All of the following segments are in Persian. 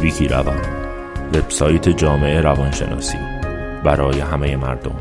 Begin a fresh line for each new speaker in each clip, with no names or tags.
ویکی روان، وبسایت جامعه روانشناسی برای همه مردم.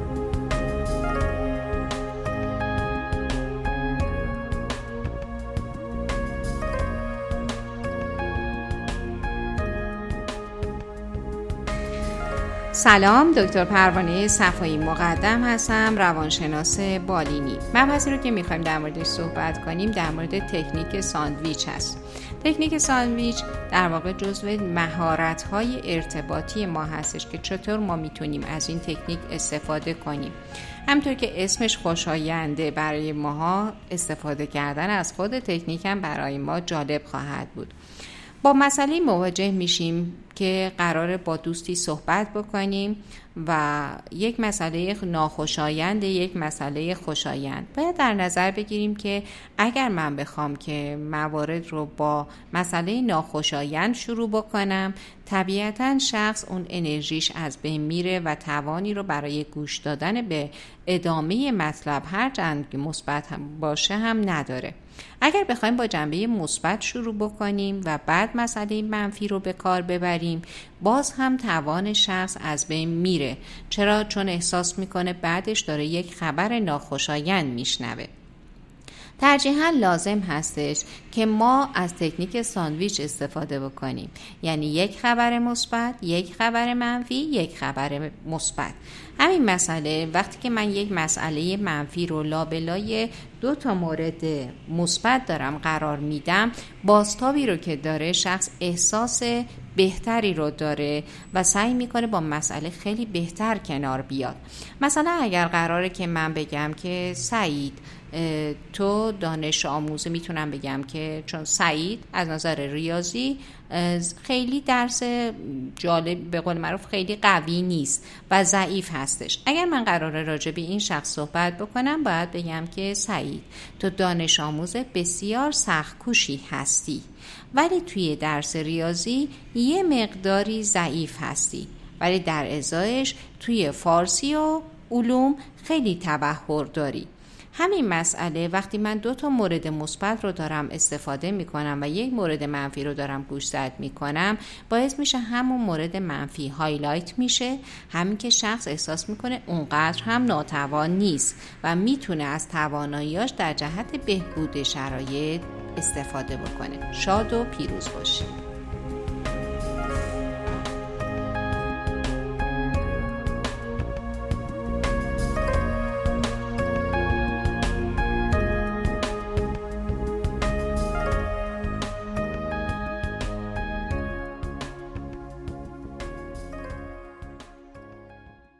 سلام، دکتر پروانه صفایی مقدم هستم، روانشناس بالینی. مبحثی رو که میخوایم در موردش صحبت کنیم در مورد تکنیک ساندویچ هست. تکنیک ساندویچ در واقع جزو مهارت‌های ارتباطی ما هستش که چطور ما میتونیم از این تکنیک استفاده کنیم. همطور که اسمش خوشاینده، برای ماها استفاده کردن از خود تکنیک هم برای ما جالب خواهد بود. با مسئله مواجه میشیم که قراره با دوستی صحبت بکنیم و یک مسئله ناخوشایند، یک مسئله خوشایند. باید در نظر بگیریم که اگر من بخوام که موارد رو با مسئله ناخوشایند شروع بکنم، طبیعتاً شخص اون انرژیش از بین میره و توانی رو برای گوش دادن به ادامه مطلب هرچند که مثبت باشه هم نداره. اگر بخوایم با جنبه مثبت شروع بکنیم و بعد مسئله منفی رو به کار ببریم، باز هم توان شخص از بین میره. چرا؟ چون احساس میکنه بعدش داره یک خبر ناخوشایند میشنوه. ترجیحاً لازم هستش که ما از تکنیک ساندویچ استفاده بکنیم، یعنی یک خبر مثبت، یک خبر منفی، یک خبر مثبت. همین مسئله وقتی که من یک مسئله منفی رو لابلای 2 مورد مثبت دارم قرار میدم، بازتابی رو که داره شخص احساس بهتری رو داره و سعی میکنه با مسئله خیلی بهتر کنار بیاد. مثلا اگر قراره که من بگم که سعید تو دانش آموزه، میتونم بگم که چون سعید از نظر ریاضی خیلی درس جالب، به قول معروف خیلی قوی نیست و ضعیف هستش. اگر من قراره راجع به این شخص صحبت بکنم، باید بگم که سعید تو دانش آموز بسیار سخت‌کوشی هستی، ولی توی درس ریاضی یه مقداری ضعیف هستی، ولی در ازایش توی فارسی و علوم خیلی تبحر داری. همین مسئله وقتی من 2 مورد مثبت رو دارم استفاده میکنم و یک مورد منفی رو دارم گوشزد میکنم، باعث میشه همون مورد منفی هایلایت میشه، همین که شخص احساس میکنه اونقدر هم ناتوان نیست و میتونه از تواناییاش در جهت بهبود شرایط استفاده بکنه. شاد و پیروز باشید.